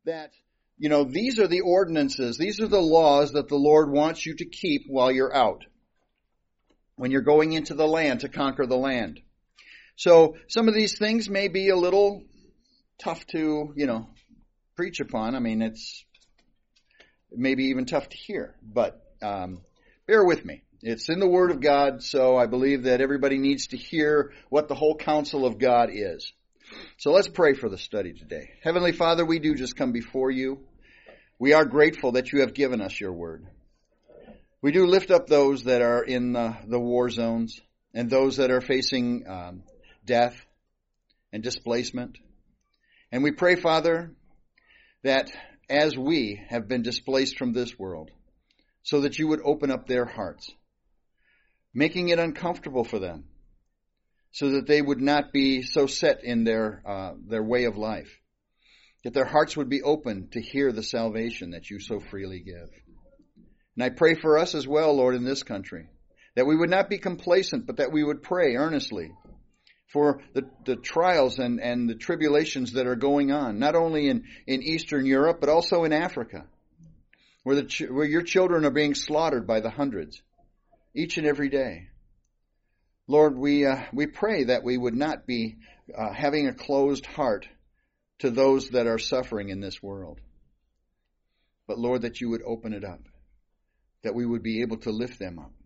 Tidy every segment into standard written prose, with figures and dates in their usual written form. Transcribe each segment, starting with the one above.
that, these are the ordinances, these are the laws that the Lord wants you to keep while you're out, when you're going into the land to conquer the land. So some of these things may be a little tough to, preach upon. I mean, it's maybe even tough to hear, but bear with me. It's in the Word of God, so I believe that everybody needs to hear what the whole counsel of God is. So let's pray for the study today. Heavenly Father, we do just come before you. We are grateful that you have given us your Word. We do lift up those that are in the war zones and those that are facing death and displacement. And we pray, Father, that as we have been displaced from this world, so that you would open up their hearts, making it uncomfortable for them, so that they would not be so set in their way of life, that their hearts would be open to hear the salvation that you so freely give. And I pray for us as well, Lord, in this country, that we would not be complacent, but that we would pray earnestly for the trials and the tribulations that are going on, not only in Eastern Europe, but also in Africa, where your children are being slaughtered by the hundreds each and every day. Lord, we pray that we would not be having a closed heart to those that are suffering in this world. But Lord, that you would open it up, that we would be able to lift them up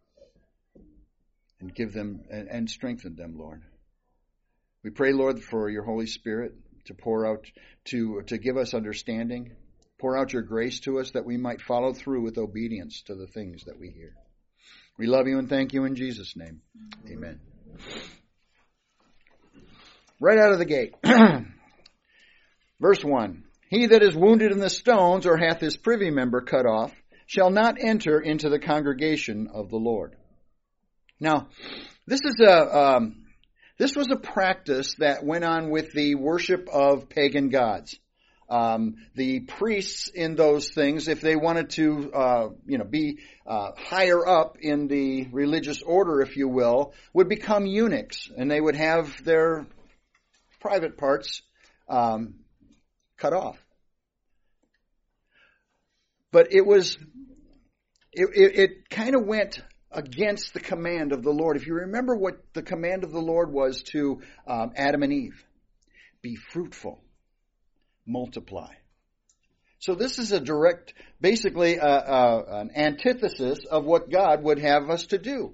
and give them and strengthen them, Lord. We pray, Lord, for your Holy Spirit to pour out, to give us understanding, pour out your grace to us that we might follow through with obedience to the things that we hear. We love you and thank you in Jesus' name. Amen. Right out of the gate. Verse 1. He that is wounded in the stones or hath his privy member cut off shall not enter into the congregation of the Lord. Now, this was a practice that went on with the worship of pagan gods. The priests in those things, if they wanted to, be higher up in the religious order, if you will, would become eunuchs, and they would have their private parts cut off. But it kind of went against the command of the Lord. If you remember what the command of the Lord was to Adam and Eve, be fruitful, multiply. So this is a direct, basically an antithesis of what God would have us to do.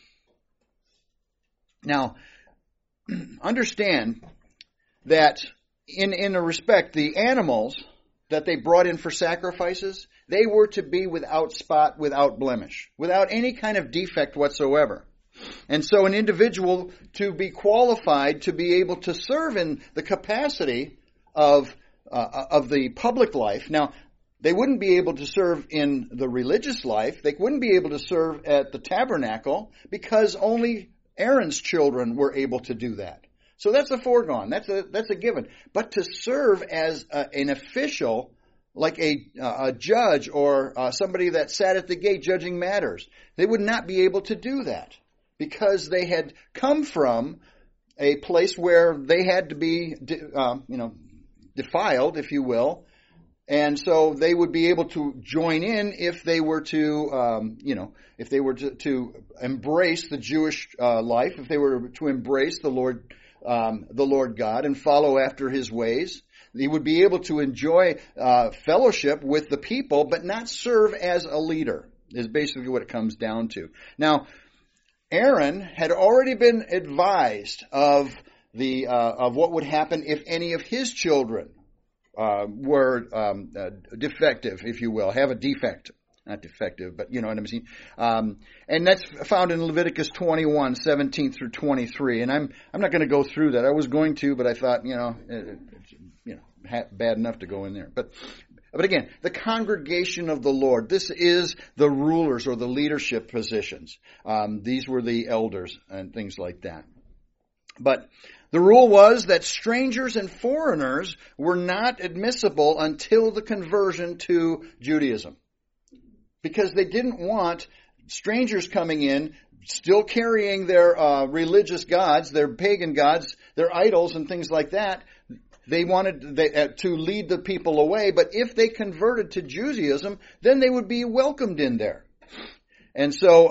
Now, understand that in a respect, the animals that they brought in for sacrifices, they were to be without spot, without blemish, without any kind of defect whatsoever. And so an individual to be qualified to be able to serve in the capacity of the public life. Now, they wouldn't be able to serve in the religious life. They wouldn't be able to serve at the tabernacle because only Aaron's children were able to do that. So that's a foregone. That's a given. But to serve as an official, like a judge or somebody that sat at the gate judging matters, they would not be able to do that because they had come from a place where they had to be, defiled, if you will. And so they would be able to join in if they were to, if they were to embrace the Jewish life, if they were to embrace the Lord God and follow after his ways. He would be able to enjoy fellowship with the people, but not serve as a leader, is basically what it comes down to. Now, Aaron had already been advised of what would happen if any of his children were defective, if you will, have a defect. Not defective, but you know what I'm saying. And that's found in Leviticus 21, 17 through 23. And I'm not going to go through that. I was going to, but I thought, bad enough to go in there. But again, the congregation of the Lord, this is the rulers or the leadership positions. These were the elders and things like that. But the rule was that strangers and foreigners were not admissible until the conversion to Judaism. Because they didn't want strangers coming in, still carrying their religious gods, their pagan gods, their idols and things like that, they wanted to lead the people away, but if they converted to Judaism, then they would be welcomed in there. And so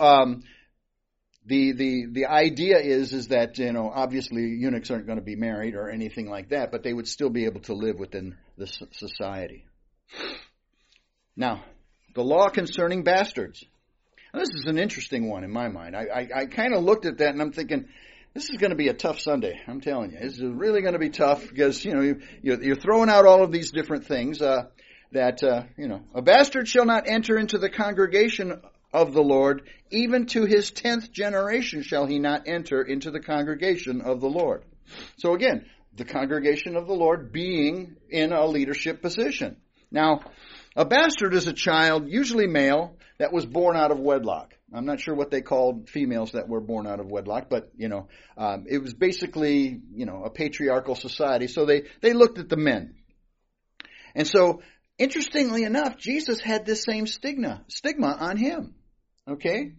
the idea is that, obviously eunuchs aren't going to be married or anything like that, but they would still be able to live within the society. Now, the law concerning bastards. Now, this is an interesting one in my mind. I kind of looked at that and I'm thinking, this is going to be a tough Sunday. I'm telling you, this is really going to be tough because you're throwing out all of these different things. A bastard shall not enter into the congregation of the Lord, even to his 10th generation shall he not enter into the congregation of the Lord. So again, the congregation of the Lord being in a leadership position. Now, a bastard is a child, usually male, that was born out of wedlock. I'm not sure what they called females that were born out of wedlock, but, it was basically, a patriarchal society. So they looked at the men. And so, interestingly enough, Jesus had this same stigma on him. Okay?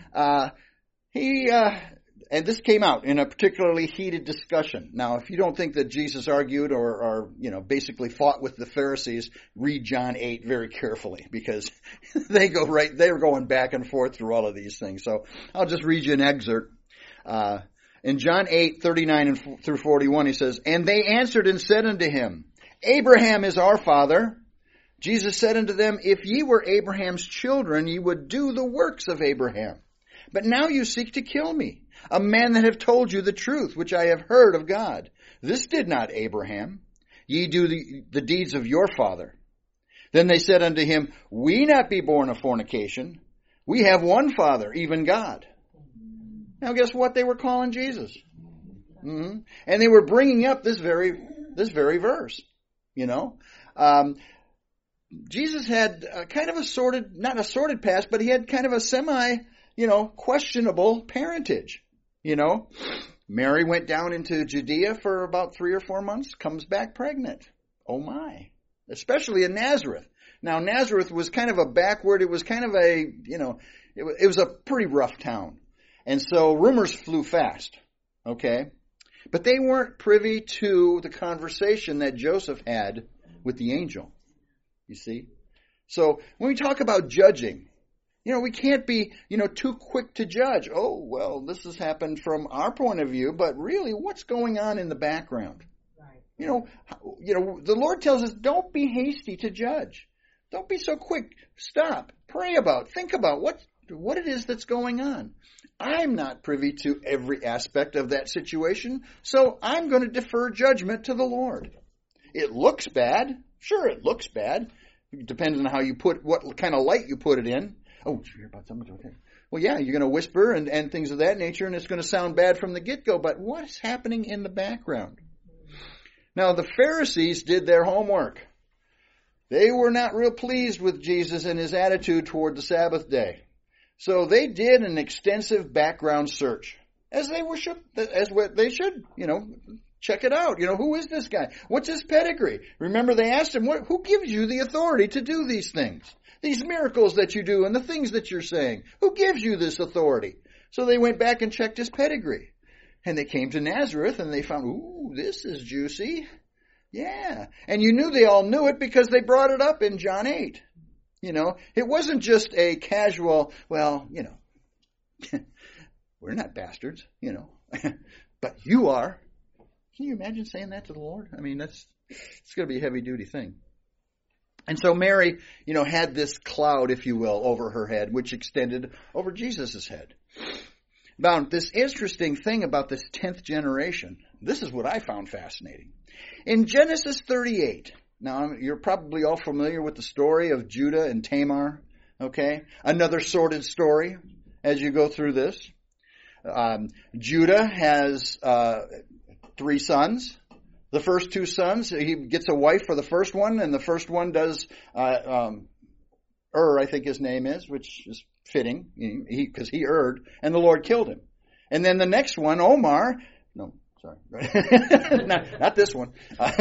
And this came out in a particularly heated discussion. Now, if you don't think that Jesus argued or basically fought with the Pharisees, read John 8 very carefully because they're going back and forth through all of these things. So I'll just read you an excerpt. In John 8:39 through 41, he says, "And they answered and said unto him, Abraham is our father. Jesus said unto them, If ye were Abraham's children, ye would do the works of Abraham. But now you seek to kill me, a man that have told you the truth, which I have heard of God. This did not Abraham. Ye do the deeds of your father. Then they said unto him, We not be born of fornication. We have one Father, even God." Now guess what they were calling Jesus? Mm-hmm. And they were bringing up this very verse, Jesus had kind of not a sordid past, but he had kind of a questionable parentage. Mary went down into Judea for about 3 or 4 months, comes back pregnant. Oh my. Especially in Nazareth. Now Nazareth was kind of a backward, it was kind of it was a pretty rough town. And so rumors flew fast. Okay? But they weren't privy to the conversation that Joseph had with the angel. You see? So when we talk about judging, we can't be, too quick to judge. Oh, well, this has happened from our point of view, but really what's going on in the background? Right. The Lord tells us don't be hasty to judge. Don't be so quick. Stop. Pray about, think about what it is that's going on. I'm not privy to every aspect of that situation, so I'm going to defer judgment to the Lord. It looks bad. Sure, it looks bad. It depends on how you what kind of light you put it in. Oh, did you hear about something? Okay. Well, yeah, you're going to whisper and things of that nature, and it's going to sound bad from the get-go, but what's happening in the background? Now, the Pharisees did their homework. They were not real pleased with Jesus and his attitude toward the Sabbath day. So they did an extensive background search, as what they should, check it out. Who is this guy? What's his pedigree? Remember, they asked him, who gives you the authority to do these things? These miracles that you do and the things that you're saying. Who gives you this authority? So they went back and checked his pedigree. And they came to Nazareth and they found, ooh, this is juicy. Yeah. And you knew they all knew it because they brought it up in John 8. It wasn't just a casual, we're not bastards, but you are. Can you imagine saying that to the Lord? I mean, it's going to be a heavy duty thing. And so Mary, had this cloud, if you will, over her head, which extended over Jesus' head. Now, this interesting thing about this 10th generation, this is what I found fascinating. In Genesis 38, now you're probably all familiar with the story of Judah and Tamar, okay? Another sordid story as you go through this. Judah has 3 sons. The first 2 sons, he gets a wife for the first one, and the first one does, I think his name is, which is fitting, because he erred, and the Lord killed him. And then the next one, Omar, no, sorry, not this one.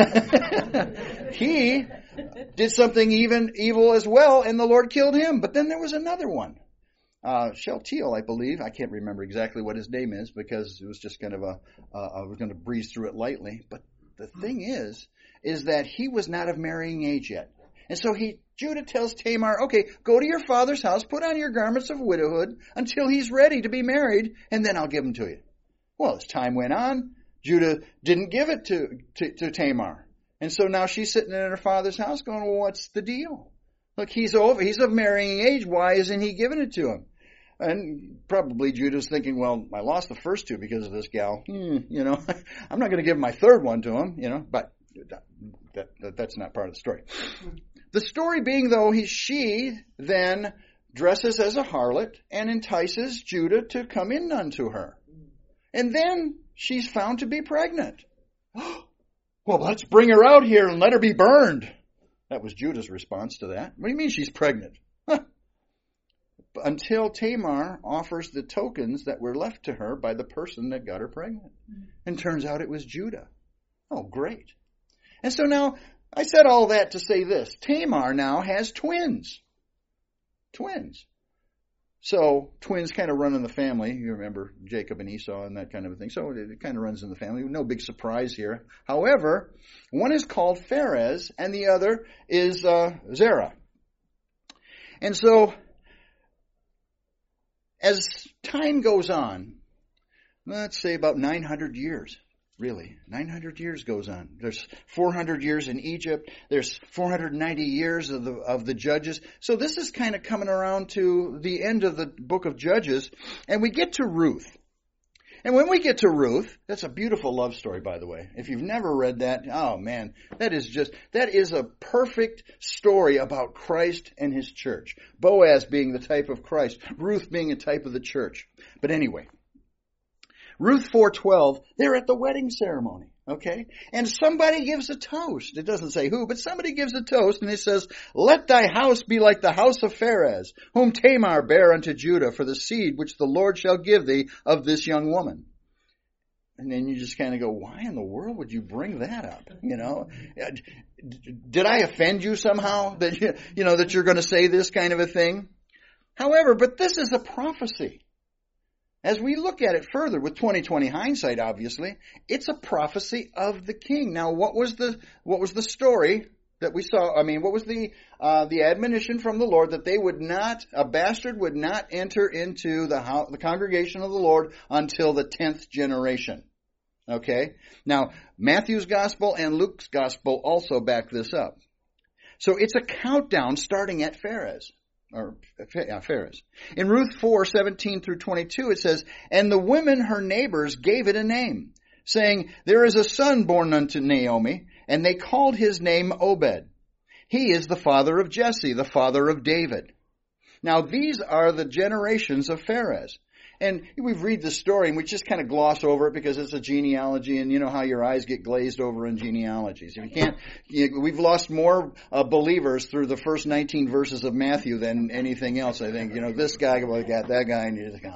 He did something even evil as well, and the Lord killed him. But then there was another one. Shealtiel, I believe. I can't remember exactly what his name is because it was just kind of I was going to breeze through it lightly. But the thing is is that he was not of marrying age yet. And so Judah tells Tamar, okay, go to your father's house, put on your garments of widowhood until he's ready to be married, and then I'll give him to you. Well, as time went on, Judah didn't give it to Tamar. And so now she's sitting in her father's house going, well, what's the deal? Look, he's of marrying age. Why isn't he giving it to him? And probably Judah's thinking, well, I lost the first two because of this gal. I'm not going to give my third one to him, but that's not part of the story. The story being, though, she then dresses as a harlot and entices Judah to come in unto her. And then she's found to be pregnant. Well, let's bring her out here and let her be burned. That was Judah's response to that. What do you mean she's pregnant? Until Tamar offers the tokens that were left to her by the person that got her pregnant. And turns out it was Judah. Oh, great. And so now, I said all that to say this. Tamar now has twins. Twins. So, twins kind of run in the family. You remember Jacob and Esau and that kind of a thing. So, it kind of runs in the family. No big surprise here. However, one is called Pharez and the other is Zerah. And so, as time goes on, let's say about 900 years, really. 900 years goes on. There's 400 years in Egypt. There's 490 years of the Judges. So this is kind of coming around to the end of the book of Judges. And we get to Ruth. And when we get to Ruth, that's a beautiful love story, by the way. If you've never read that, oh man, that is a perfect story about Christ and his church. Boaz being the type of Christ, Ruth being a type of the church. But anyway, Ruth 4:12, they're at the wedding ceremony, okay? And somebody gives a toast. It doesn't say who, but somebody gives a toast, and it says, let thy house be like the house of Pharez, whom Tamar bare unto Judah, for the seed which the Lord shall give thee of this young woman. And then you just kind of go, why in the world would you bring that up? Did I offend you somehow that that you're going to say this kind of a thing? However, but this is a prophecy. As we look at it further with 20/20 hindsight, obviously, it's a prophecy of the king. Now, what was the story that we saw? I mean, what was the admonition from the Lord that a bastard would not enter into the congregation of the Lord until the 10th generation? Okay. Now, Matthew's gospel and Luke's gospel also back this up. So it's a countdown starting at Pharez. Pharez. In Ruth 4:17 through 22, it says, and the women, her neighbors, gave it a name, saying, there is a son born unto Naomi, and they called his name Obed. He is the father of Jesse, the father of David. Now, these are the generations of Pharez. And we read the story and we just kind of gloss over it because it's a genealogy, and you know how your eyes get glazed over in genealogies. If you can't, we've lost more believers through the first 19 verses of Matthew than anything else. I think, this guy got that guy, and you just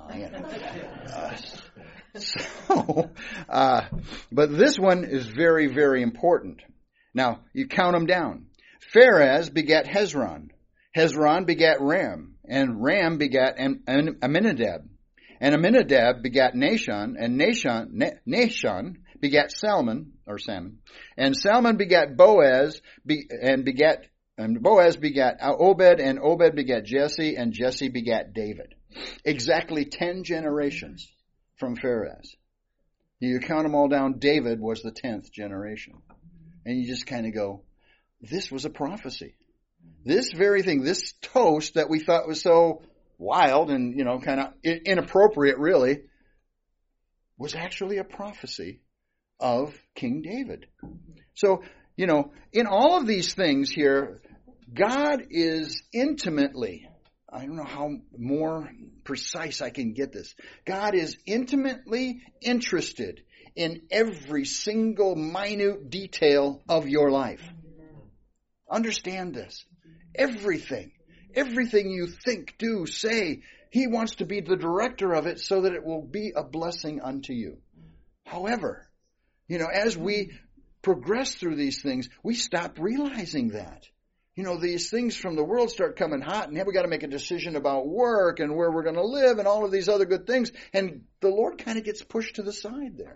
go, but this one is very, very important. Now, you count them down. Pharez begat Hezron. Hezron begat Ram, and Ram begat Amminadab. And Amminadab begat Nahshon, and Nahshon begat Salmon. And Salmon begat Boaz, and Boaz begat Obed, and Obed begat Jesse, and Jesse begat David. Exactly 10 generations from Pharez. You count them all down, David was the 10th generation. And you just kind of go, this was a prophecy. This very thing, this toast that we thought was so wild and, kind of inappropriate really, was actually a prophecy of King David. So, in all of these things here, God is intimately, I don't know how more precise I can get this. God is intimately interested in every single minute detail of your life. Understand this. Everything you think, do, say, He wants to be the director of it so that it will be a blessing unto you. However, as we progress through these things, we stop realizing that. These things from the world start coming hot, and then we got to make a decision about work and where we're going to live and all of these other good things. And the Lord kind of gets pushed to the side there.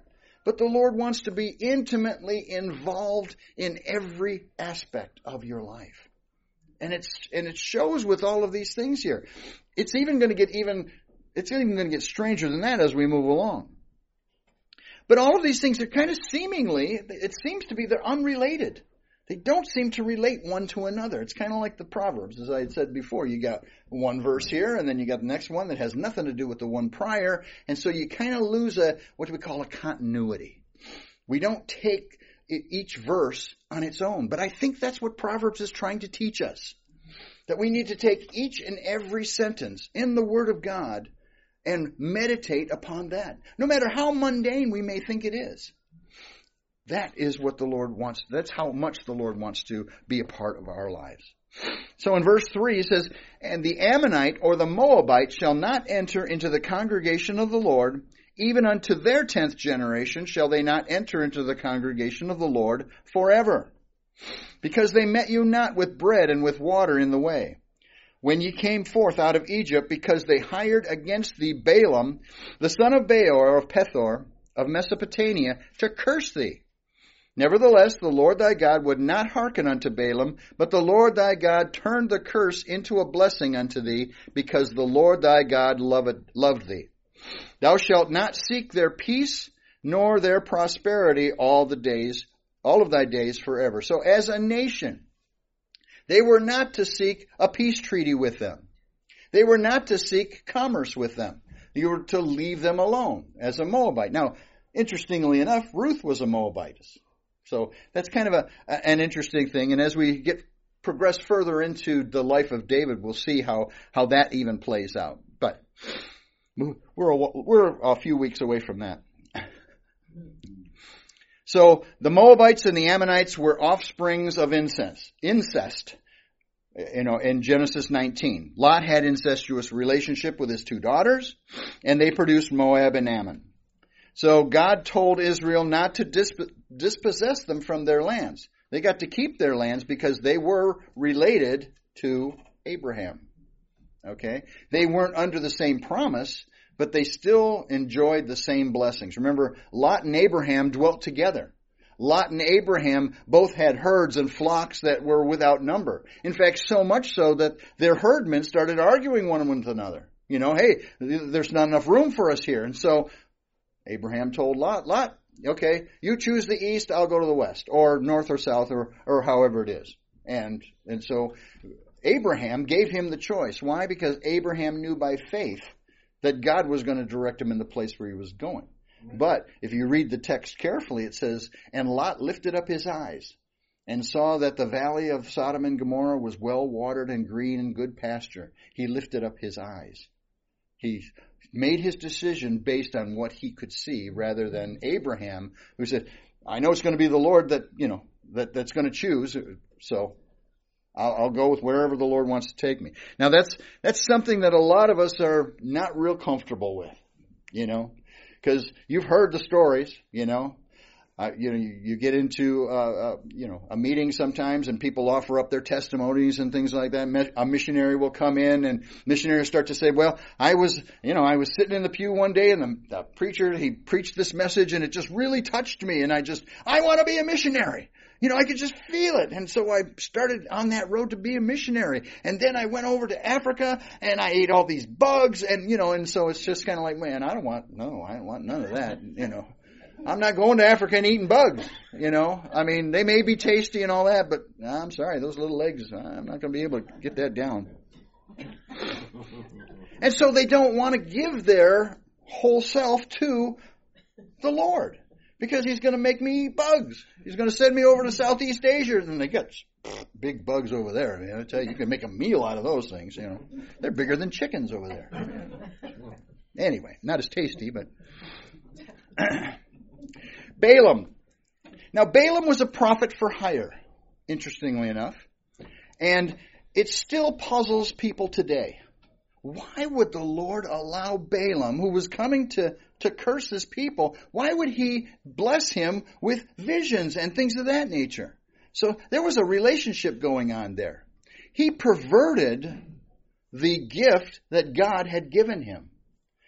but the Lord wants to be intimately involved in every aspect of your life. And it shows with all of these things here. It's even going to get stranger than that as we move along. But all of these things are kind of it seems to be they're unrelated. They don't seem to relate one to another. It's kind of like the Proverbs, as I had said before. You got one verse here, and then you got the next one that has nothing to do with the one prior, and so you kind of lose what we call a continuity. We don't take each verse on its own, but I think that's what Proverbs is trying to teach us. That we need to take each and every sentence in the Word of God and meditate upon that, no matter how mundane we may think it is. That is what the Lord wants. That's how much the Lord wants to be a part of our lives. So in verse 3 it says, "And the Ammonite or the Moabite shall not enter into the congregation of the Lord, even unto their 10th generation shall they not enter into the congregation of the Lord forever. Because they met you not with bread and with water in the way, when ye came forth out of Egypt, because they hired against thee Balaam, the son of Beor of Pethor, of Mesopotamia, to curse thee. Nevertheless, the Lord thy God would not hearken unto Balaam, but the Lord thy God turned the curse into a blessing unto thee, because the Lord thy God loved thee. Thou shalt not seek their peace, nor their prosperity all of thy days forever." So as a nation, they were not to seek a peace treaty with them. They were not to seek commerce with them. You were to leave them alone as a Moabite. Now, interestingly enough, Ruth was a Moabitess. So that's kind of an interesting thing. And as we progress further into the life of David, we'll see how that even plays out. But we're a few weeks away from that. So the Moabites and the Ammonites were offsprings of incest. In Genesis 19. Lot had incestuous relationship with his two daughters, and they produced Moab and Ammon. So God told Israel not to dispossess them from their lands. They got to keep their lands because they were related to Abraham. Okay? They weren't under the same promise, but they still enjoyed the same blessings. Remember, Lot and Abraham dwelt together. Lot and Abraham both had herds and flocks that were without number. In fact, so much so that their herdmen started arguing one with another. Hey, there's not enough room for us here. And so Abraham told Lot, okay, you choose the east, I'll go to the west, or north or south, or however it is. And so Abraham gave him the choice. Why? Because Abraham knew by faith that God was going to direct him in the place where he was going. But if you read the text carefully, it says, "And Lot lifted up his eyes and saw that the valley of Sodom and Gomorrah was well watered and green and good pasture." He lifted up his eyes. He made his decision based on what he could see, rather than Abraham, who said, "I know it's going to be the Lord that's going to choose, so I'll go with wherever the Lord wants to take me." Now that's something that a lot of us are not real comfortable with, because you've heard the stories, you get into a meeting sometimes, and people offer up their testimonies and things like that. A missionary will come in, and missionaries start to say, "Well, I was sitting in the pew one day, and the preacher, he preached this message, and it just really touched me, and I want to be a missionary. I could just feel it. And so I started on that road to be a missionary. And then I went over to Africa and I ate all these bugs and so it's just kind of like, man, I don't want none of that, I'm not going to Africa and eating bugs, they may be tasty and all that, but I'm sorry, those little legs, I'm not going to be able to get that down. And so they don't want to give their whole self to the Lord, because he's going to make me eat bugs. He's going to send me over to Southeast Asia, and they got big bugs over there. I tell you, you can make a meal out of those things. They're bigger than chickens over there. Anyway, not as tasty, but Balaam. Now, Balaam was a prophet for hire, interestingly enough, and it still puzzles people today. Why would the Lord allow Balaam, who was coming to curse his people, why would he bless him with visions and things of that nature? So there was a relationship going on there. He perverted the gift that God had given him.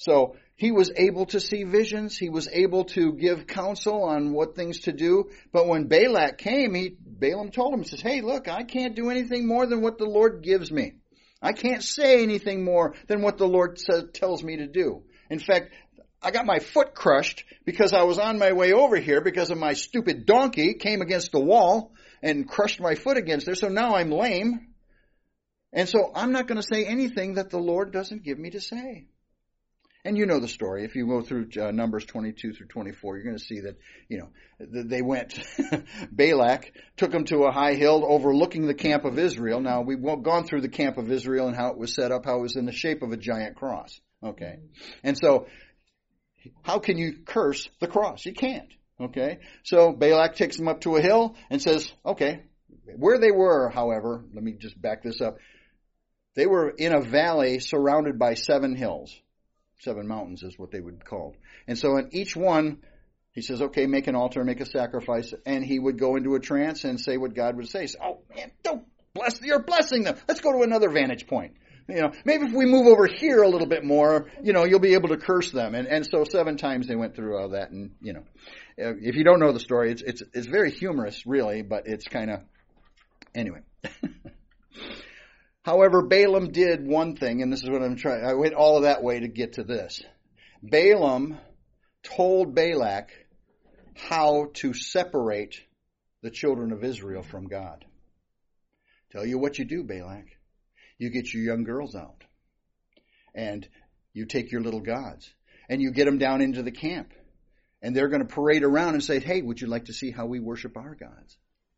So he was able to see visions. He was able to give counsel on what things to do. But when Balak came, Balaam told him, he says, hey, look, I can't do anything more than what the Lord gives me. I can't say anything more than what the Lord tells me to do. In fact, I got my foot crushed because I was on my way over here because of my stupid donkey came against the wall and crushed my foot against there. So now I'm lame. And so I'm not going to say anything that the Lord doesn't give me to say. And you know the story. If you go through Numbers 22 through 24, you're going to see that, they went, Balak took them to a high hill overlooking the camp of Israel. Now, we've gone through the camp of Israel and how it was set up, how it was in the shape of a giant cross. Okay. And so, how can you curse the cross? You can't. Okay. So, Balak takes them up to a hill and says, okay, where they were, however, let me just back this up. They were in a valley surrounded by 7 hills. 7 mountains is what they would call. And so in each one, he says, okay, make an altar, make a sacrifice. And he would go into a trance and say what God would say. So, oh man, don't you're blessing them. Let's go to another vantage point. Maybe if we move over here a little bit more, you'll be able to curse them. And so 7 times they went through all that. And, if you don't know the story, it's very humorous, really, but it's kind of, anyway. However, Balaam did one thing, and this is what I'm trying. I went all of that way to get to this. Balaam told Balak how to separate the children of Israel from God. Tell you what you do, Balak. You get your young girls out, and you take your little gods, and you get them down into the camp, and they're going to parade around and say, hey, would you like to see how we worship our gods?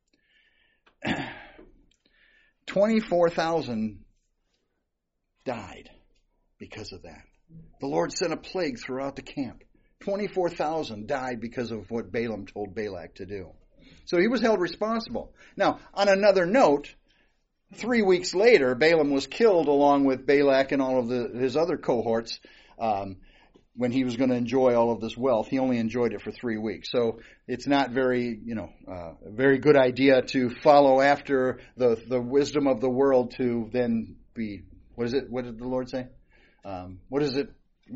24,000 died because of that. The Lord sent a plague throughout the camp. 24,000 died because of what Balaam told Balak to do. So he was held responsible. Now, on another note, 3 weeks later, Balaam was killed along with Balak and all of his other cohorts when he was going to enjoy all of this wealth. He only enjoyed it for 3 weeks. So it's not very, a very good idea to follow after the wisdom of the world to then be, what is it? What did the Lord say? What is it?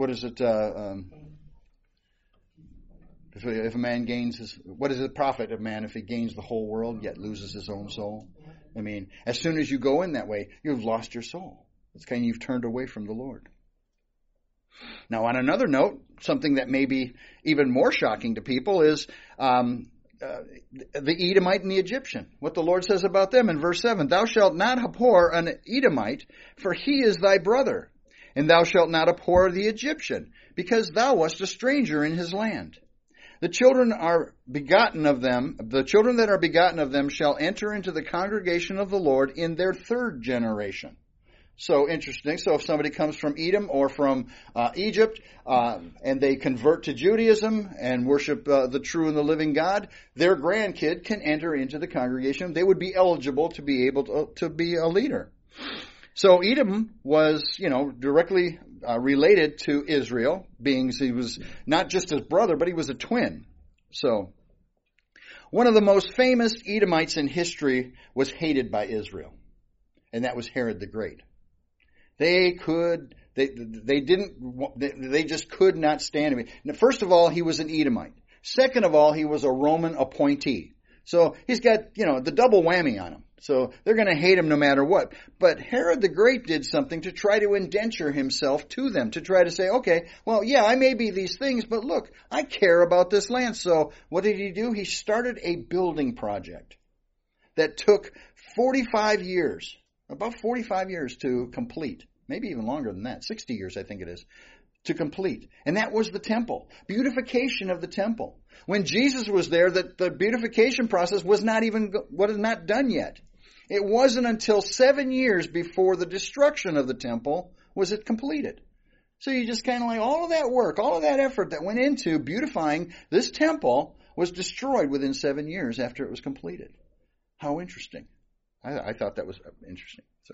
If a man gains what does it profit a man if he gains the whole world yet loses his own soul? I mean, as soon as you go in that way, you've lost your soul. It's kind of, you've turned away from the Lord. Now, on another note, something that may be even more shocking to people is the Edomite and the Egyptian. What the Lord says about them in verse 7, thou shalt not abhor an Edomite, for he is thy brother. And thou shalt not abhor the Egyptian, because thou wast a stranger in his land. The children that are begotten of them shall enter into the congregation of the Lord in their 3rd generation. So interesting. So if somebody comes from Edom or from Egypt and they convert to Judaism and worship the true and the living God, their grandkid can enter into the congregation. They would be eligible to be able to be a leader. So Edom was, directly related to Israel, being he was not just his brother, but he was a twin. So one of the most famous Edomites in history was hated by Israel, and that was Herod the Great. They just could not stand him. Now, first of all, he was an Edomite. Second of all, he was a Roman appointee. So he's got, the double whammy on him. So they're going to hate him no matter what. But Herod the Great did something to try to indenture himself to them, to try to say, okay, well, yeah, I may be these things, but look, I care about this land. So what did he do? He started a building project that took 45 years. About 45 years to complete. Maybe even longer than that. 60 years, I think it is, to complete. And that was the temple. Beautification of the temple. When Jesus was there, the beautification process was not done yet. It wasn't until 7 years before the destruction of the temple was it completed. So you just kind of like, all of that work, all of that effort that went into beautifying this temple was destroyed within 7 years after it was completed. How interesting. I thought that was interesting. So,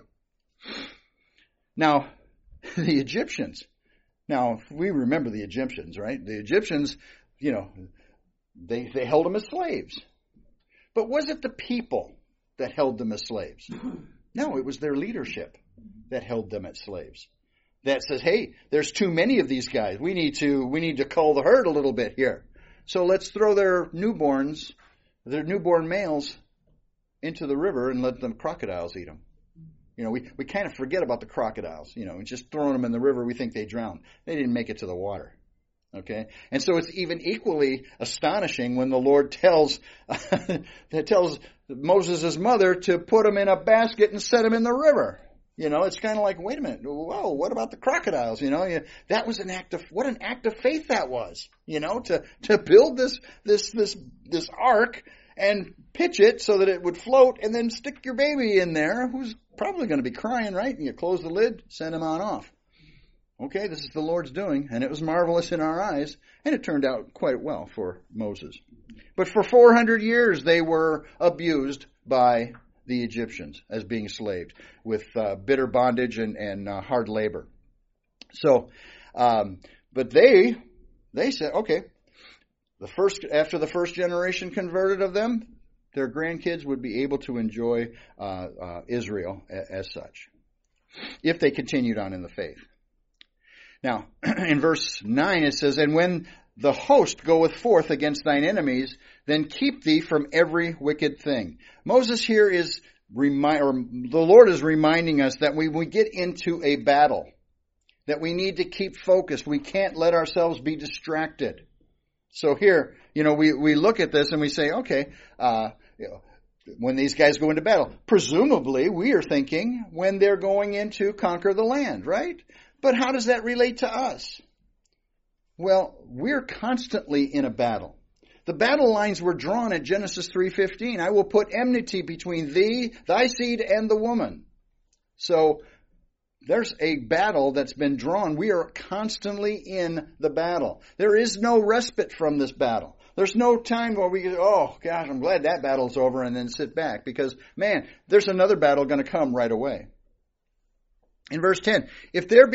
now, the Egyptians. Now, we remember the Egyptians, right? The Egyptians, they held them as slaves. But was it the people that held them as slaves? No, it was their leadership that held them as slaves. that says, hey, there's too many of these guys. We need to cull the herd a little bit here. So let's throw their newborn males into the river and let the crocodiles eat them. We kind of forget about the crocodiles. Just throwing them in the river, we think they drowned. They didn't make it to the water. Okay? And so it's even equally astonishing when the Lord tells Moses' mother to put them in a basket and set them in the river. It's kind of like, wait a minute, whoa, what about the crocodiles? That was what an act of faith that was, to build this ark and pitch it so that it would float and then stick your baby in there who's probably going to be crying, right? And you close the lid, send him on off. Okay, this is the Lord's doing, and it was marvelous in our eyes, and it turned out quite well for Moses. But for 400 years, they were abused by the Egyptians as being slaves with bitter bondage and hard labor. So, but they said, okay, after the first generation converted of them, their grandkids would be able to enjoy Israel as such, if they continued on in the faith. Now, in verse 9 it says, and when the host goeth forth against thine enemies, then keep thee from every wicked thing. Moses here the Lord is reminding us that when we get into a battle, that we need to keep focused. We can't let ourselves be distracted. So here, we look at this and we say, okay, when these guys go into battle, presumably we are thinking when they're going in to conquer the land, right? But how does that relate to us? Well, we're constantly in a battle. The battle lines were drawn at Genesis 3:15. I will put enmity between thee, thy seed, and the woman. So there's a battle that's been drawn. We are constantly in the battle. There is no respite from this battle. There's no time where we go, oh gosh, I'm glad that battle's over, and then sit back, because man, there's another battle going to come right away. In verse 10, if there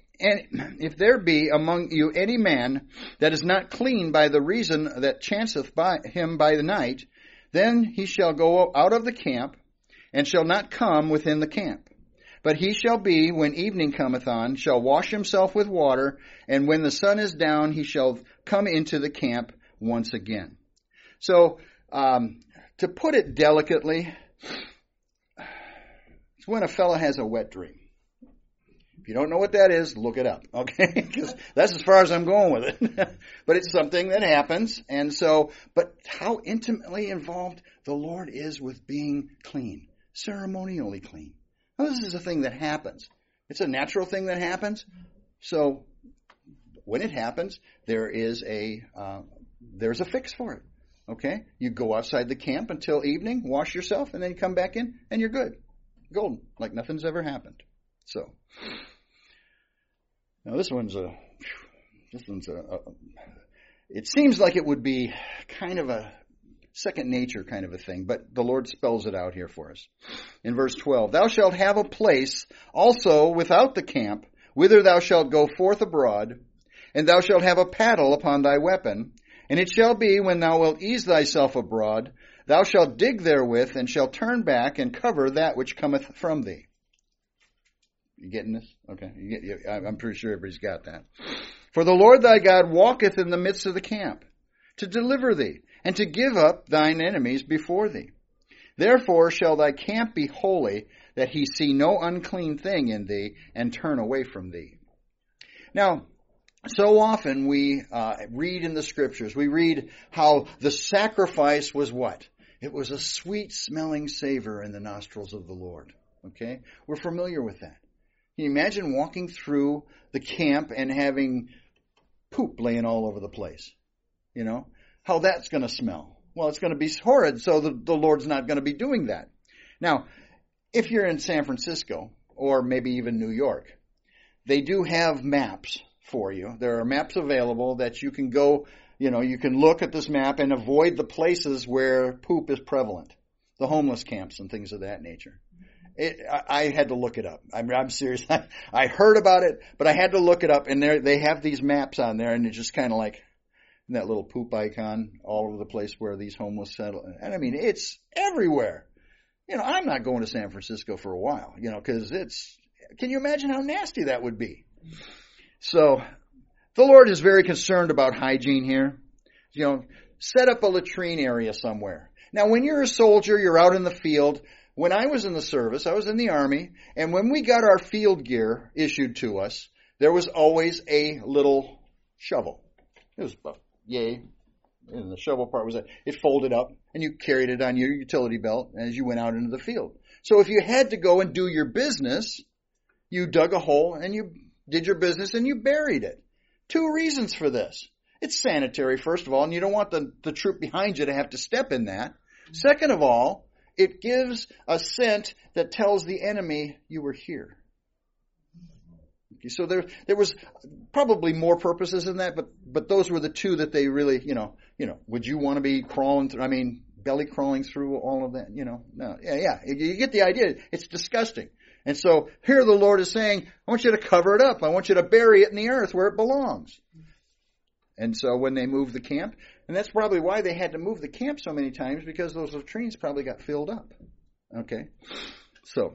be among you any man that is not clean by the reason that chanceth by him by the night, then he shall go out of the camp, and shall not come within the camp. But he shall be, when evening cometh on, shall wash himself with water, and when the sun is down, he shall come into the camp once again. So, to put it delicately, it's when a fella has a wet dream. If you don't know what that is, look it up, okay? Because that's as far as I'm going with it. But it's something that happens, and so, but how intimately involved the Lord is with being clean, ceremonially clean. Now, this is a thing that happens. It's a natural thing that happens. So, when it happens, there's a fix for it, okay? You go outside the camp until evening, wash yourself, and then you come back in, and you're good. Golden, like nothing's ever happened. So, now this one's it seems like it would be kind of a second nature kind of a thing, but the Lord spells it out here for us. In verse 12, thou shalt have a place also without the camp, whither thou shalt go forth abroad, and thou shalt have a paddle upon thy weapon, and it shall be, when thou wilt ease thyself abroad, thou shalt dig therewith, and shalt turn back, and cover that which cometh from thee. You getting this? Okay. I'm pretty sure everybody's got that. For the Lord thy God walketh in the midst of the camp, to deliver thee, and to give up thine enemies before thee. Therefore shall thy camp be holy, that he see no unclean thing in thee, and turn away from thee. Now, so often we read in the scriptures, we read how the sacrifice was what? It was a sweet-smelling savor in the nostrils of the Lord. Okay? We're familiar with that. Can you imagine walking through the camp and having poop laying all over the place? You know? How that's going to smell. Well, it's going to be horrid, so the Lord's not going to be doing that. Now, if you're in San Francisco, or maybe even New York, they do have maps for you. There are maps available that you can go, you can look at this map and avoid the places where poop is prevalent. The homeless camps and things of that nature. I had to look it up. I'm serious. I heard about it, but I had to look it up, and they have these maps on there, and it's just kind of like that little poop icon all over the place where these homeless settle. And I mean, it's everywhere. I'm not going to San Francisco for a while, because can you imagine how nasty that would be? So, the Lord is very concerned about hygiene here. Set up a latrine area somewhere. Now, when you're a soldier, you're out in the field. When I was in the service, I was in the Army, and when we got our field gear issued to us, there was always a little shovel. It was about yay. And the shovel part was it folded up, and you carried it on your utility belt as you went out into the field. So if you had to go and do your business, you dug a hole and you did your business and you buried it. 2 reasons for this. It's sanitary, first of all, and you don't want the troop behind you to have to step in that. Second of all, it gives a scent that tells the enemy you were here. Okay, so there was probably more purposes than that, but those were the 2 that they really, would you want to be crawling through, belly crawling through all of that, no. Yeah, you get the idea. It's disgusting. And so here the Lord is saying, I want you to cover it up. I want you to bury it in the earth where it belongs. And so when they moved the camp, and that's probably why they had to move the camp so many times, because those latrines probably got filled up. Okay? So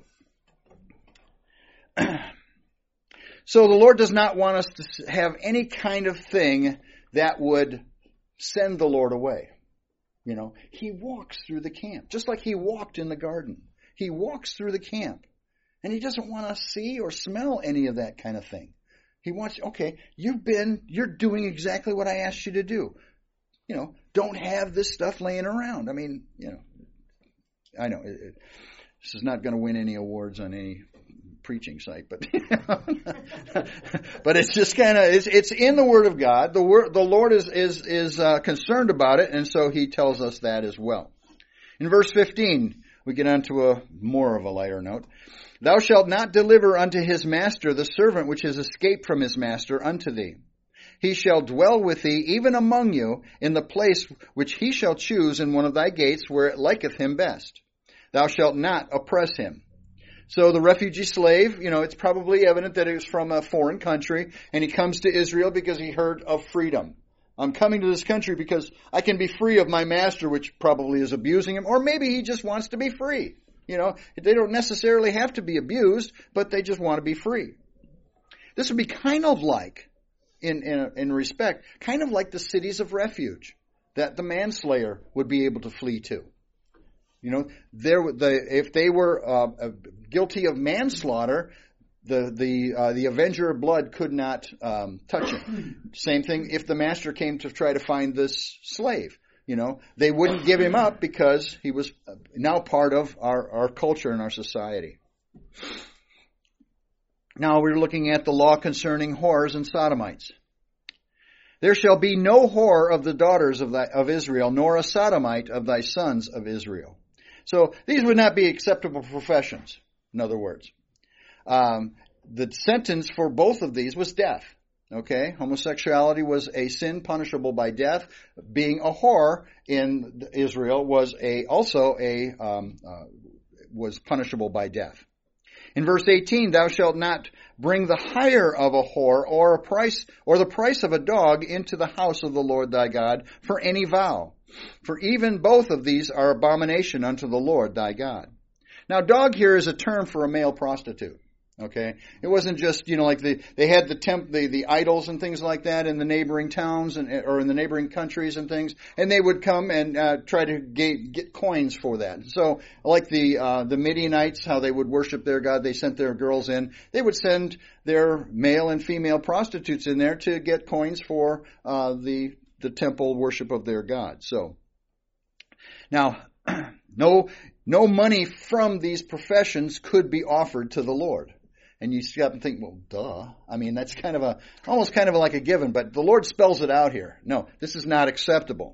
the Lord does not want us to have any kind of thing that would send the Lord away. He walks through the camp, just like he walked in the garden. He walks through the camp, and he doesn't want to see or smell any of that kind of thing. He wants, okay, you're doing exactly what I asked you to do. Don't have this stuff laying around. I know this is not going to win any awards on any preaching site, but but it's just kind of it's in the Word of God. The Lord is concerned about it, and so He tells us that as well. In verse 15, we get on to a more of a lighter note. Thou shalt not deliver unto his master the servant which is escaped from his master unto thee. He shall dwell with thee even among you in the place which he shall choose in one of thy gates where it liketh him best. Thou shalt not oppress him. So the refugee slave, it's probably evident that he was from a foreign country, and he comes to Israel because he heard of freedom. I'm coming to this country because I can be free of my master, which probably is abusing him, or maybe he just wants to be free. They don't necessarily have to be abused, but they just want to be free. This would be kind of like, in respect, kind of like the cities of refuge that the manslayer would be able to flee to. If they were guilty of manslaughter, the avenger of blood could not touch him. Same thing if the master came to try to find this slave. They wouldn't give him up because he was now part of our culture and our society. Now we're looking at the law concerning whores and sodomites. There shall be no whore of the daughters of Israel, nor a sodomite of thy sons of Israel. So these would not be acceptable professions, in other words. The sentence for both of these was death. Okay, homosexuality was a sin punishable by death. Being a whore in Israel was was punishable by death. In verse 18, thou shalt not bring the hire of a whore or the price of a dog into the house of the Lord thy God for any vow. For even both of these are abomination unto the Lord thy God. Now, dog here is a term for a male prostitute. Okay, it wasn't just like they had the idols and things like that in the neighboring towns or in the neighboring countries and things, and they would come and try to get coins for that. So like the Midianites, how they would worship their god, they sent their girls in. They would send their male and female prostitutes in there to get coins for the temple worship of their god. So now no money from these professions could be offered to the Lord. And you stop and think, well, duh. That's almost like a given, but the Lord spells it out here. No, this is not acceptable.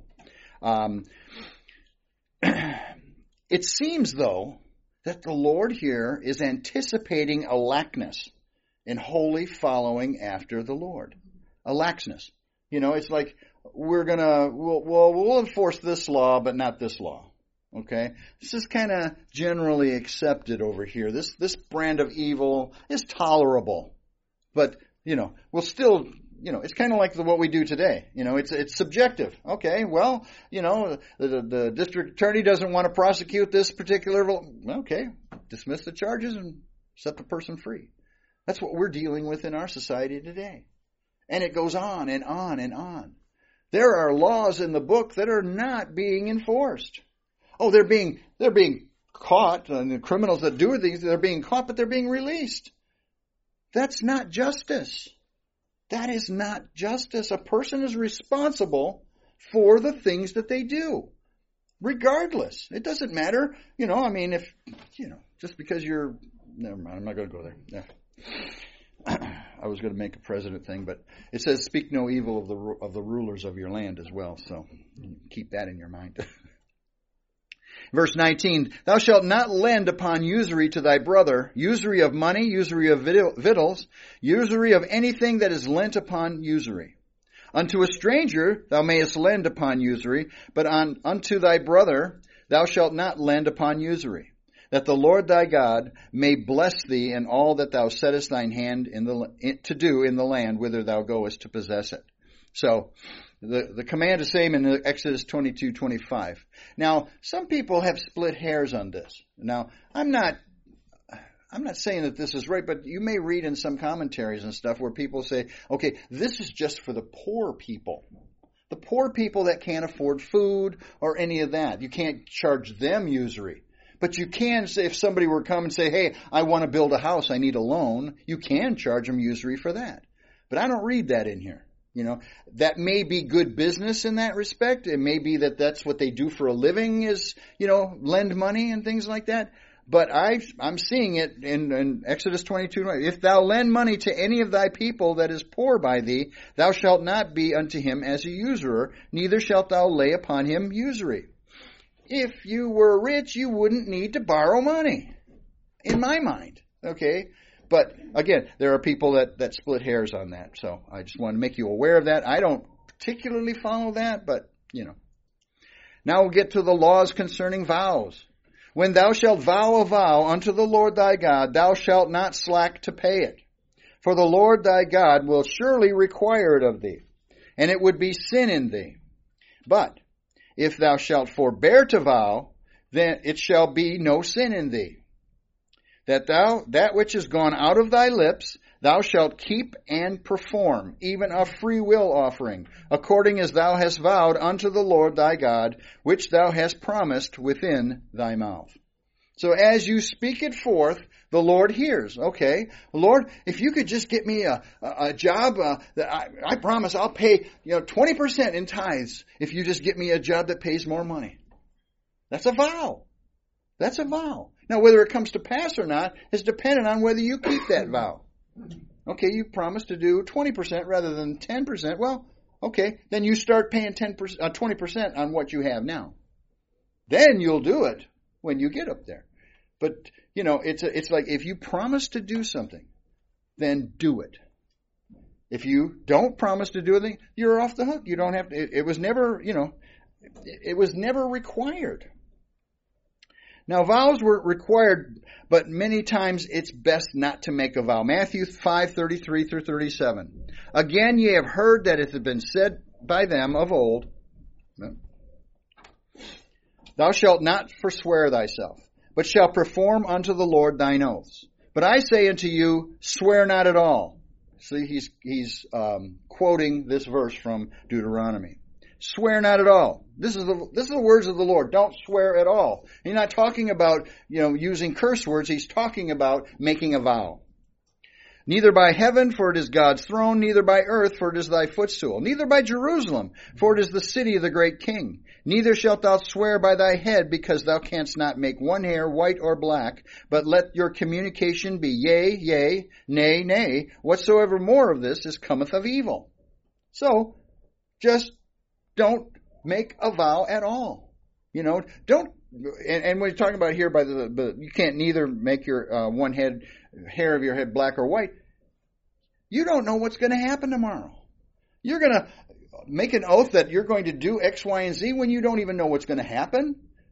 It seems, though, that the Lord here is anticipating a laxness in wholly following after the Lord. A laxness. It's like we'll enforce this law, but not this law. Okay, this is kind of generally accepted over here. This brand of evil is tolerable, but we'll still, it's kind of like what we do today. It's subjective. Okay, well, the district attorney doesn't want to prosecute this particular. Okay, dismiss the charges and set the person free. That's what we're dealing with in our society today. And it goes on and on and on. There are laws in the book that are not being enforced. Oh, they're being caught, and the criminals that do these, they're being caught, but they're being released. That's not justice. That is not justice. A person is responsible for the things that they do, regardless. It doesn't matter, if, just because never mind, I'm not going to go there. Yeah. I was going to make a president thing, but it says, speak no evil of the rulers of your land as well, so keep that in your mind. Verse 19, thou shalt not lend upon usury to thy brother, usury of money, usury of victuals, usury of anything that is lent upon usury. Unto a stranger thou mayest lend upon usury, but unto thy brother thou shalt not lend upon usury, that the Lord thy God may bless thee in all that thou settest thine hand to do in the land whither thou goest to possess it. So, the command is same in Exodus 22:25. Now, some people have split hairs on this. Now, I'm not saying that this is right, but you may read in some commentaries and stuff where people say, okay, this is just for the poor people. The poor people that can't afford food or any of that. You can't charge them usury. But you can say, if somebody were to come and say, hey, I want to build a house, I need a loan, you can charge them usury for that. But I don't read that in here. That may be good business in that respect. It may be that that's what they do for a living is, lend money and things like that. But I'm seeing it in Exodus 22. If thou lend money to any of thy people that is poor by thee, thou shalt not be unto him as a usurer, neither shalt thou lay upon him usury. If you were rich, you wouldn't need to borrow money, in my mind. Okay? But again, there are people that split hairs on that. So I just want to make you aware of that. I don't particularly follow that, but, Now we'll get to the laws concerning vows. When thou shalt vow a vow unto the Lord thy God, thou shalt not slack to pay it. For the Lord thy God will surely require it of thee, and it would be sin in thee. But if thou shalt forbear to vow, then it shall be no sin in thee. That which is gone out of thy lips, thou shalt keep and perform, even a free will offering, according as thou hast vowed unto the Lord thy God, which thou hast promised within thy mouth. So as you speak it forth, the Lord hears. Okay, Lord, if you could just get me a job, that I promise I'll pay 20% in tithes if you just get me a job that pays more money. That's a vow. That's a vow. Now, whether it comes to pass or not is dependent on whether you keep that vow. Okay, you promised to do 20% rather than 10%. Well, okay, then you start paying 20% on what you have now. Then you'll do it when you get up there. But, it's like if you promise to do something, then do it. If you don't promise to do anything, you're off the hook. You don't have to. It was never, it was never required. Now, vows were required, but many times it's best not to make a vow. Matthew 5:33 through 37. Again, ye have heard that it had been said by them of old, thou shalt not forswear thyself, but shalt perform unto the Lord thine oaths. But I say unto you, swear not at all. See, he's quoting this verse from Deuteronomy. Swear not at all. This is the words of the Lord. Don't swear at all. He's not talking about, using curse words. He's talking about making a vow. Neither by heaven, for it is God's throne, neither by earth, for it is thy footstool, neither by Jerusalem, for it is the city of the great king. Neither shalt thou swear by thy head, because thou canst not make one hair white or black, but let your communication be yea, yea, nay, nay. Whatsoever more of this is cometh of evil. So, just don't make a vow at all. Don't, and we're talking about here you can't neither make your hair of your head black or white. You don't know what's going to happen tomorrow. You're going to make an oath that you're going to do X, Y, and Z when you don't even know what's going to happen.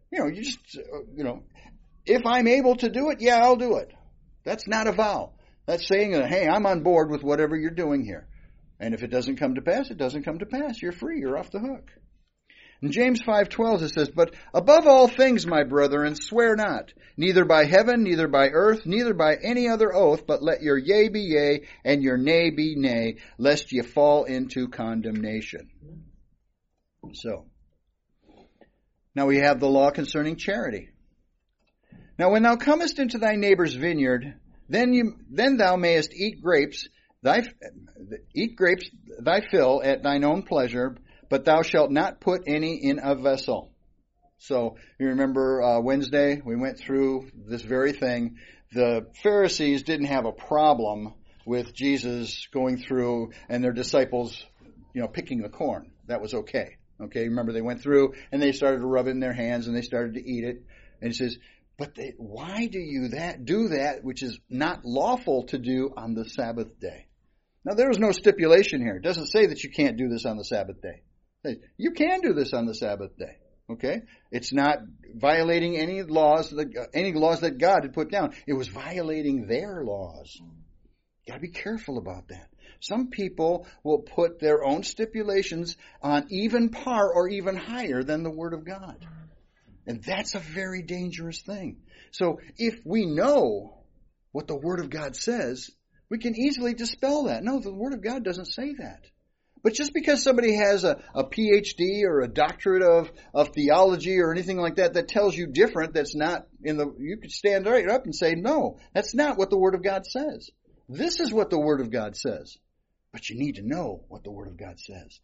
If I'm able to do it, yeah, I'll do it. That's not a vow. That's saying, hey, I'm on board with whatever you're doing here. And if it doesn't come to pass, it doesn't come to pass. You're free. You're off the hook. In James 5:12 it says, "But above all things, my brethren, swear not, neither by heaven, neither by earth, neither by any other oath, but let your yea be yea, and your nay be nay, lest ye fall into condemnation." So, now we have the law concerning charity. "Now when thou comest into thy neighbor's vineyard, then thou mayest eat grapes thy fill at thine own pleasure, but thou shalt not put any in a vessel." So you remember Wednesday we went through this very thing. The Pharisees didn't have a problem with Jesus going through and their disciples, picking the corn. That was okay. Okay, remember they went through and they started to rub it in their hands and they started to eat it. And he says, "But why do you do that which is not lawful to do on the Sabbath day?" Now there is no stipulation here. It doesn't say that you can't do this on the Sabbath day. You can do this on the Sabbath day. Okay? It's not violating any laws that God had put down. It was violating their laws. You got to be careful about that. Some people will put their own stipulations on even par or even higher than the Word of God. And that's a very dangerous thing. So if we know what the Word of God says, we can easily dispel that. No, the Word of God doesn't say that. But just because somebody has a PhD or a doctorate of theology or anything like that tells you different, you could stand right up and say, no, that's not what the Word of God says. This is what the Word of God says. But you need to know what the Word of God says.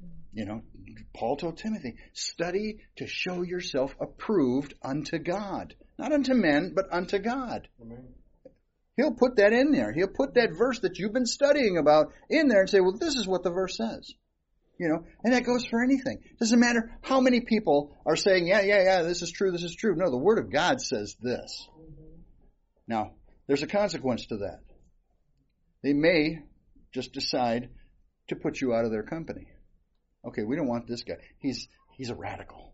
Paul told Timothy, study to show yourself approved unto God. Not unto men, but unto God. Amen. He'll put that in there. He'll put that verse that you've been studying about in there and say, well, this is what the verse says. And that goes for anything. It doesn't matter how many people are saying, yeah, this is true, this is true. No, the Word of God says this. Now, there's a consequence to that. They may just decide to put you out of their company. Okay, we don't want this guy. He's a radical.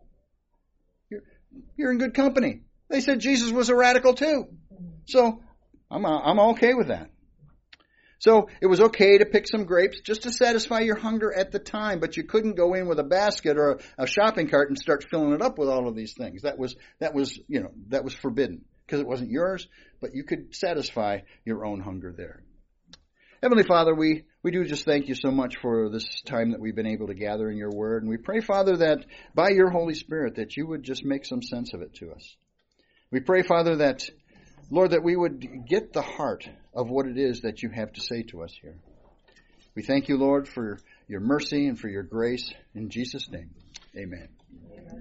You're in good company. They said Jesus was a radical too. So I'm okay with that. So it was okay to pick some grapes just to satisfy your hunger at the time, but you couldn't go in with a basket or a shopping cart and start filling it up with all of these things. That was forbidden because it wasn't yours, but you could satisfy your own hunger there. Heavenly Father, we do just thank you so much for this time that we've been able to gather in your word. And we pray, Father, that by your Holy Spirit that you would just make some sense of it to us. We pray, Father, that, Lord, that we would get the heart of what it is that you have to say to us here. We thank you, Lord, for your mercy and for your grace. In Jesus' name, amen.